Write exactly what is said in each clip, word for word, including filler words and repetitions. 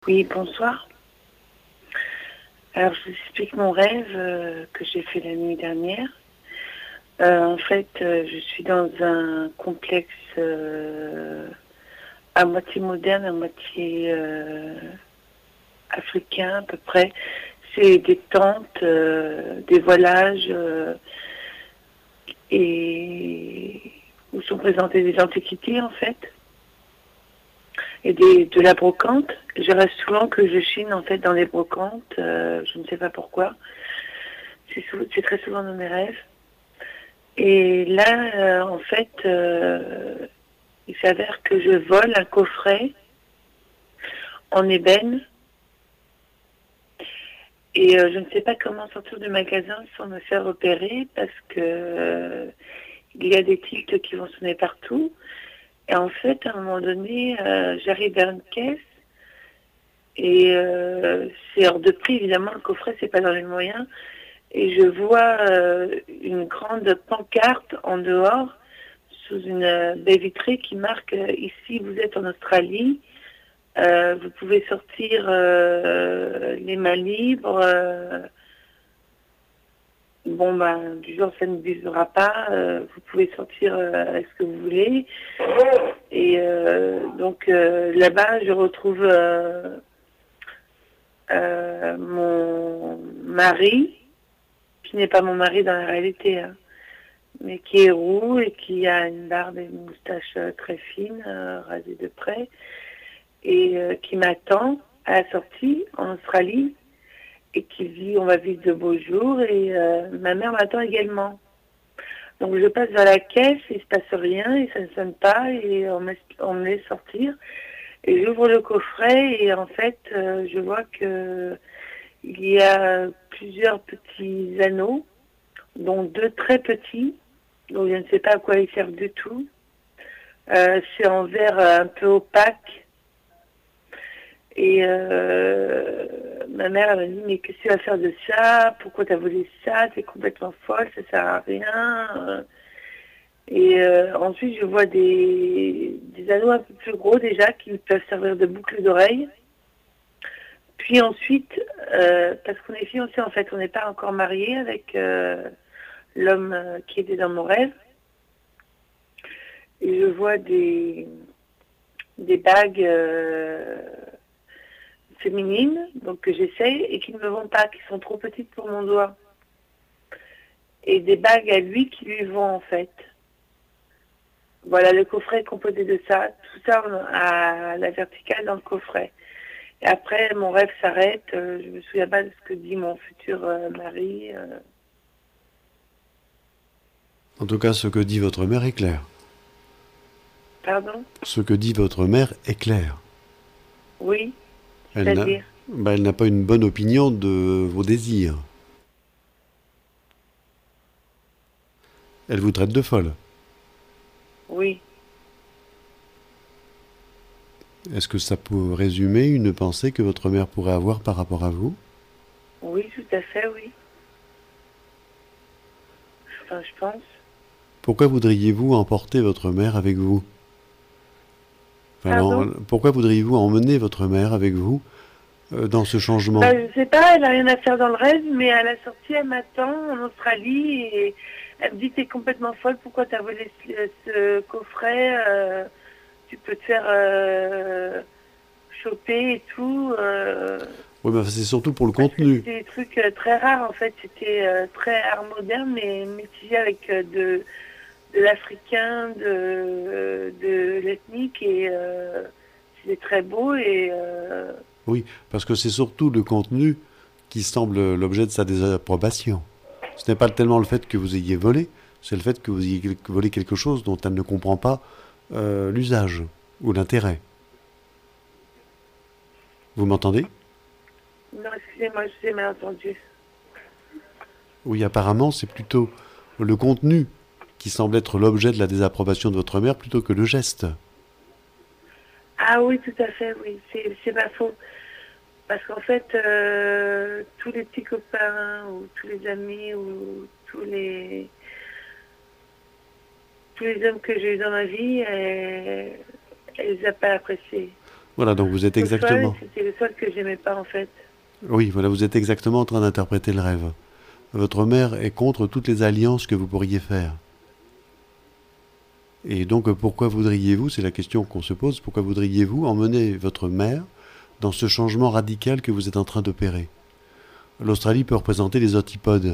Oui, bonsoir. Alors, je vous explique mon rêve euh, que j'ai fait la nuit dernière. Euh, en fait, euh, je suis dans un complexe euh, à moitié moderne, à moitié euh, africain à peu près. C'est des tentes, euh, des voilages euh, et où sont présentées des antiquités en fait et des, de la brocante. Je rêve souvent que je chine en fait dans les brocantes. Euh, je ne sais pas pourquoi. C'est, sou- c'est très souvent dans mes rêves. Et là, euh, en fait, euh, il s'avère que je vole un coffret en ébène et euh, je ne sais pas comment sortir du magasin sans me faire repérer parce que euh, il y a des tilts qui vont sonner partout. Et en fait, à un moment donné, euh, j'arrive vers une caisse et euh, c'est hors de prix, évidemment, le coffret, c'est pas dans les moyens. Et je vois euh, une grande pancarte en dehors sous une euh, baie vitrée qui marque euh, ici vous êtes en Australie, euh, vous pouvez sortir euh, les mains libres. Euh, bon ben du jour ça ne visera pas, euh, vous pouvez sortir euh, avec ce que vous voulez. Et euh, donc euh, là-bas je retrouve euh, euh, mon mari, qui n'est pas mon mari dans la réalité, hein, mais qui est roux et qui a une barbe et une moustache euh, très fine, euh, rasée de près, et euh, qui m'attend à la sortie en Australie, et qui dit on va vivre de beaux jours, et euh, ma mère m'attend également. Donc je passe vers la caisse, il se passe rien, et ça ne sonne pas, et on me, on me laisse sortir. Et j'ouvre le coffret, et en fait, euh, je vois que il y a plusieurs petits anneaux, dont deux très petits, donc je ne sais pas à quoi ils servent du tout. Euh, c'est en verre un peu opaque. Et euh, ma mère elle m'a dit mais qu'est-ce que tu vas faire de ça? Pourquoi tu as volé ça? T'es complètement folle, ça sert à rien. Et euh, ensuite je vois des, des anneaux un peu plus gros déjà qui peuvent servir de boucles d'oreilles. Puis ensuite, euh, parce qu'on est fiancés en fait, on n'est pas encore mariés avec euh, l'homme euh, qui était dans mon rêve. Et je vois des, des bagues euh, féminines, donc que j'essaye, et qui ne me vont pas, qui sont trop petites pour mon doigt. Et des bagues à lui qui lui vont en fait. Voilà, le coffret est composé de ça, tout ça à la verticale dans le coffret. Et après, mon rêve s'arrête, euh, je me souviens pas de ce que dit mon futur euh, mari. Euh... En tout cas, ce que dit votre mère est clair. Pardon? Ce que dit votre mère est clair. Oui, Elle n'a c'est-à-dire? bah, elle n'a pas une bonne opinion de vos désirs. Elle vous traite de folle. Oui, Est-ce que ça peut résumer une pensée que votre mère pourrait avoir par rapport à vous? oui, tout à fait, oui. Enfin, je pense. Pourquoi voudriez-vous emporter votre mère avec vous? Alors, Pardon? pourquoi voudriez-vous emmener votre mère avec vous euh, dans ce changement? Bah, je sais pas, elle a rien à faire dans le rêve, mais à la sortie, elle m'attend en Australie et elle me dit t'es complètement folle, pourquoi t'as volé ce, ce coffret, euh, tu peux te faire euh, choper et tout. Euh, Oui, mais c'est surtout pour le parce que contenu. c'était des trucs euh, très rares en fait, c'était euh, très art moderne mais mitigé avec euh, de, de l'africain, de, de l'ethnique et euh, c'était très beau et euh, Oui, parce que c'est surtout le contenu qui semble l'objet de sa désapprobation. Ce n'est pas tellement le fait que vous ayez volé, c'est le fait que vous ayez volé quelque chose dont elle ne comprend pas euh, l'usage ou l'intérêt. Vous m'entendez? non excusez-moi, je vous ai mal entendu. Oui, apparemment, c'est plutôt le contenu qui semble être l'objet de la désapprobation de votre mère plutôt que le geste. Ah oui, tout à fait, oui, c'est, c'est pas faux. Parce qu'en fait, euh, tous les petits copains ou tous les amis ou tous les tous les hommes que j'ai eu dans ma vie, elle, elle les a pas appréciés. Voilà, donc vous êtes Sauf seul, exactement... c'était le seul que j'aimais pas en fait. Oui, voilà, vous êtes exactement en train d'interpréter le rêve. Votre mère est contre toutes les alliances que vous pourriez faire. Et donc, pourquoi voudriez-vous, c'est la question qu'on se pose, pourquoi voudriez-vous emmener votre mère dans ce changement radical que vous êtes en train d'opérer? L'Australie peut représenter les antipodes.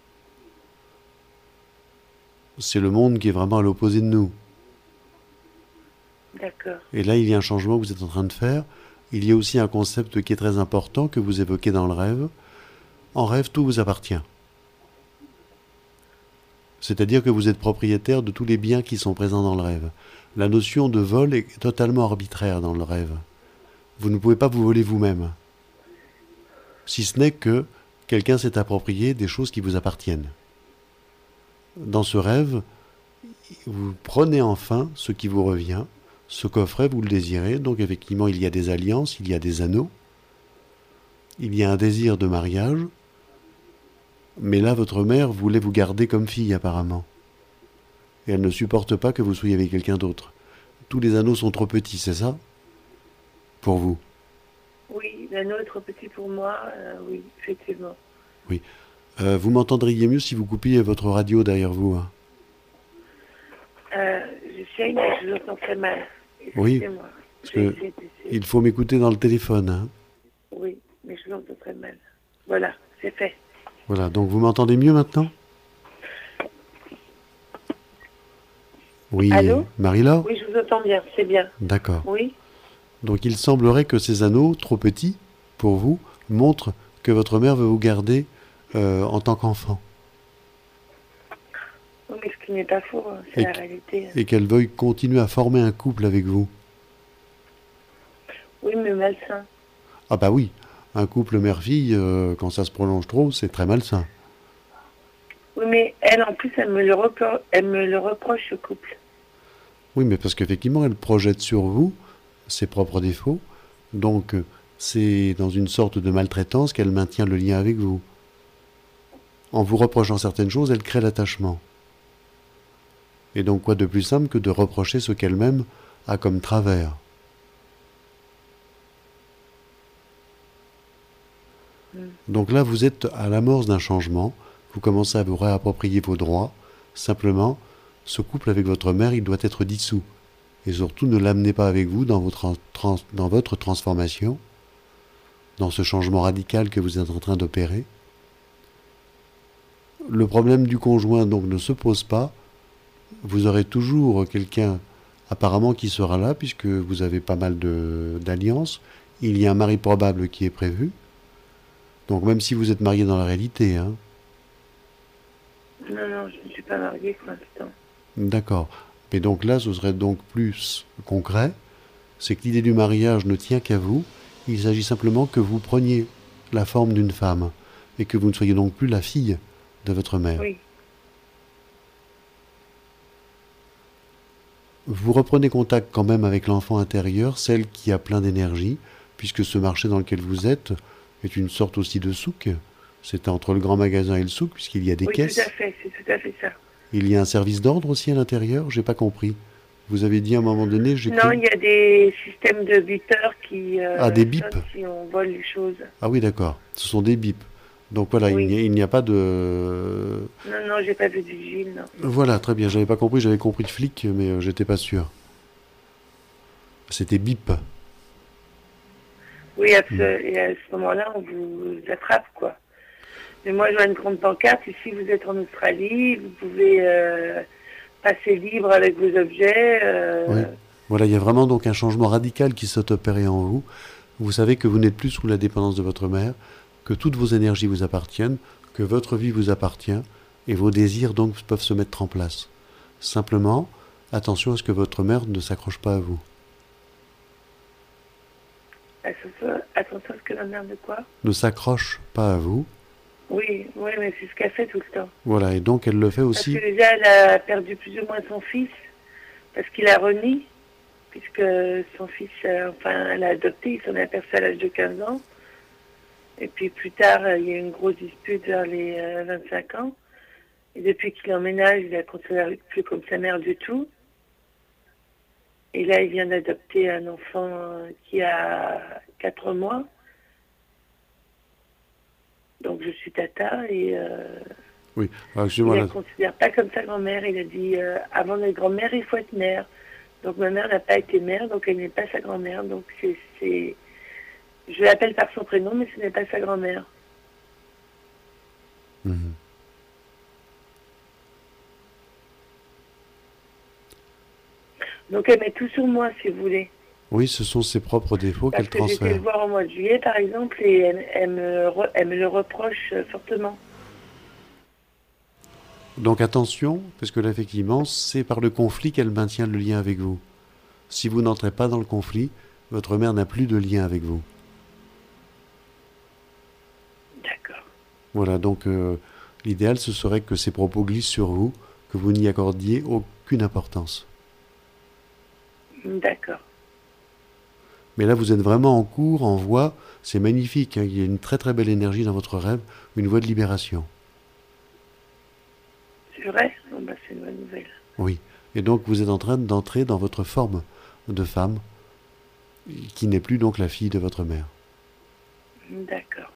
C'est le monde qui est vraiment à l'opposé de nous. D'accord. Et là, il y a un changement que vous êtes en train de faire. Il y a aussi un concept qui est très important que vous évoquez dans le rêve. En rêve, tout vous appartient. C'est-à-dire que vous êtes propriétaire de tous les biens qui sont présents dans le rêve. La notion de vol est totalement arbitraire dans le rêve. Vous ne pouvez pas vous voler vous-même. Si ce n'est que quelqu'un s'est approprié des choses qui vous appartiennent. Dans ce rêve, vous prenez enfin ce qui vous revient, ce coffret, vous le désirez, donc effectivement il y a des alliances, il y a des anneaux, il y a un désir de mariage, mais là votre mère voulait vous garder comme fille apparemment. Et elle ne supporte pas que vous soyez avec quelqu'un d'autre. Tous les anneaux sont trop petits, c'est ça? Pour vous? Oui, l'anneau est trop petit pour moi, euh, oui, effectivement. Oui. Euh, vous m'entendriez mieux si vous coupiez votre radio derrière vous, hein? Euh, J'essaye, mais je vous entends très mal. Oui, Excusez-moi. parce Je vais que essayer d'essayer. il faut m'écouter dans le téléphone, hein? Oui, mais je vous entends très mal. Voilà, c'est fait. Voilà, donc vous m'entendez mieux maintenant? Oui, Allô? Marie-Laure? Oui, je vous entends bien, c'est bien. D'accord. Oui? Donc il semblerait que ces anneaux, trop petits pour vous, montrent que votre mère veut vous garder euh, en tant qu'enfant. Oui, mais ce qui n'est pas faux, hein, c'est Et, la réalité. et qu'elle veuille continuer à former un couple avec vous. Oui, mais malsain. Ah bah oui, un couple mère-fille, euh, quand ça se prolonge trop, c'est très malsain. Oui, mais elle, en plus, elle me le, repro- elle me le reproche, ce couple. Oui, mais parce qu'effectivement, elle projette sur vous ses propres défauts. Donc, euh, c'est dans une sorte de maltraitance qu'elle maintient le lien avec vous. En vous reprochant certaines choses, elle crée l'attachement. Et donc, quoi de plus simple que de reprocher ce qu'elle-même a comme travers? Mm. Donc là, vous êtes à l'amorce d'un changement. Vous commencez à vous réapproprier vos droits. Simplement, ce couple avec votre mère, il doit être dissous. Et surtout, ne l'amenez pas avec vous dans votre, trans, dans votre transformation, dans ce changement radical que vous êtes en train d'opérer. Le problème du conjoint, donc, ne se pose pas. Vous aurez toujours quelqu'un, apparemment, qui sera là, puisque vous avez pas mal d'alliances. Il y a un mari probable qui est prévu. Donc, même si vous êtes marié dans la réalité, hein. Non, non, je ne suis pas mariée pour l'instant. D'accord. Mais donc là, ce serait donc plus concret. C'est que l'idée du mariage ne tient qu'à vous. Il s'agit simplement que vous preniez la forme d'une femme et que vous ne soyez donc plus la fille de votre mère. Oui. Vous reprenez contact quand même avec l'enfant intérieur, celle qui a plein d'énergie, puisque ce marché dans lequel vous êtes est une sorte aussi de souk. C'est entre le grand magasin et le souk, puisqu'il y a des Oui, caisses. tout à fait, c'est tout à fait ça. Il y a un service d'ordre aussi à l'intérieur? J'ai pas compris. Vous avez dit à un moment donné, j'ai Non, cru... il y a des systèmes de bipeurs qui euh, Ah, des bips. sonnent si on vole les choses. Ah oui, d'accord. Ce sont des bips. Donc voilà, Oui. il n'y a, il n'y a pas de... Non, non, j'ai pas vu de vigile, non. Voilà, très bien. J'avais pas compris, j'avais compris de flic, mais euh, j'étais pas sûr. C'était bip. Oui, à ce, et à ce moment-là, on vous attrape, quoi. Mais moi, je vois une grande pancarte. Ici, vous êtes en Australie, vous pouvez euh, passer libre avec vos objets. Euh... Oui. Voilà, il y a vraiment donc un changement radical qui s'est opéré en vous. Vous savez que vous n'êtes plus sous la dépendance de votre mère, que toutes vos énergies vous appartiennent, que votre vie vous appartient, et vos désirs donc peuvent se mettre en place. Simplement, attention à ce que votre mère ne s'accroche pas à vous. Attention, attention à ce que la mère de quoi? Ne s'accroche pas à vous. Oui, oui, mais c'est ce qu'elle fait tout le temps. Voilà, et donc elle le fait aussi. Parce que déjà, elle a perdu plus ou moins son fils, parce qu'il a renié, puisque son fils, euh, enfin, elle a adopté, il s'en est aperçu à l'âge de quinze ans. Et puis plus tard, euh, il y a eu une grosse dispute vers les euh, vingt-cinq ans. Et depuis qu'il emménage, il ne la considère plus comme sa mère du tout. Et là, il vient d'adopter un enfant euh, qui a quatre mois. Donc je suis tata et euh, Oui, alors, il excusez-moi ne la là. considère pas comme sa grand-mère. Il a dit euh, avant d'être grand-mère, il faut être mère. Donc ma mère n'a pas été mère, donc elle n'est pas sa grand-mère. Donc c'est, c'est... je l'appelle par son prénom, mais ce n'est pas sa grand-mère. Mhm. Donc elle met tout sur moi, si vous voulez. Oui, ce sont ses propres défauts Parce qu'elle que j'ai été le transfère. voir au mois de juillet, par exemple, et elle, elle me, re- elle me le reproche euh, fortement. Donc attention, parce que là, effectivement, c'est par le conflit qu'elle maintient le lien avec vous. Si vous n'entrez pas dans le conflit, votre mère n'a plus de lien avec vous. D'accord. Voilà, donc euh, l'idéal, ce serait que ces propos glissent sur vous, que vous n'y accordiez aucune importance. D'accord. Mais là, vous êtes vraiment en cours, en voie, c'est magnifique, hein, il y a une très très belle énergie dans votre rêve, une voie de libération. C'est vrai? Bon, bah, c'est une bonne nouvelle. Oui. Et donc, vous êtes en train d'entrer dans votre forme de femme, qui n'est plus donc la fille de votre mère. D'accord.